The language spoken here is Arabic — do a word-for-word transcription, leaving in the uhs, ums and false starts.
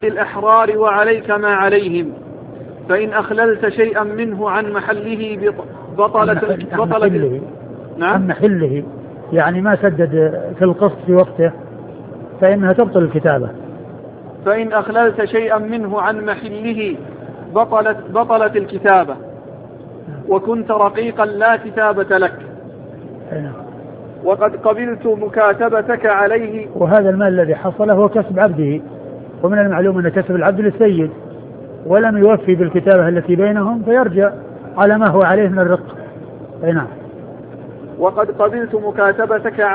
الأحرار وعليك ما عليهم، فإن أخللت شيئا منه عن محله بطلت بطلت نعم عن محله، يعني ما سدد في القسط في وقته فإنها تبطل الكتابة. فإن أخللت شيئا منه عن محله بطلت بطلت الكتابة، وكنت رقيقا لا كتابة لك. وقد قبلت مكاتبتك عليه. وهذا المال الذي حصله هو كسب عبده، ومن المعلوم أن كسب العبد للسيد، ولم يوفي بالكتابة التي بينهم فيرجع على ما هو عليه من الرق. نعم. وقد قبلت مكاتبتك